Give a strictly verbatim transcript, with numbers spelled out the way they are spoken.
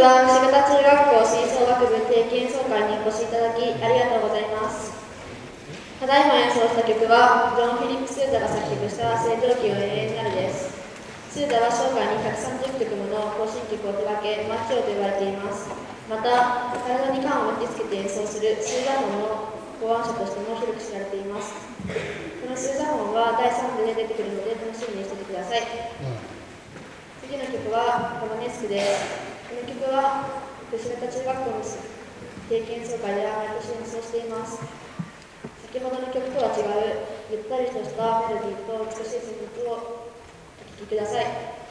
は櫛形中学校吹奏楽部定期演奏会にお越しいただきありがとうございます。ただいま演奏した曲はジョン・フィリップ・スーザが作曲した「星条旗を永遠なる」です。スーザは生涯にひゃくさんじゅっきょくもの行進曲を手掛け、マッチョと呼ばれています。また、体に管を巻きつけて演奏するスーザン音の考案者としても広く知られています。このスーザン音はだいさんぶで出てくるので楽しみにしていてください。うん、次の曲はロマネスクです。この曲は櫛形中学校の定期演奏会で毎年演奏しています。先ほどの曲とは違うゆったりとしたメロディーと美しい旋律をお聴きください。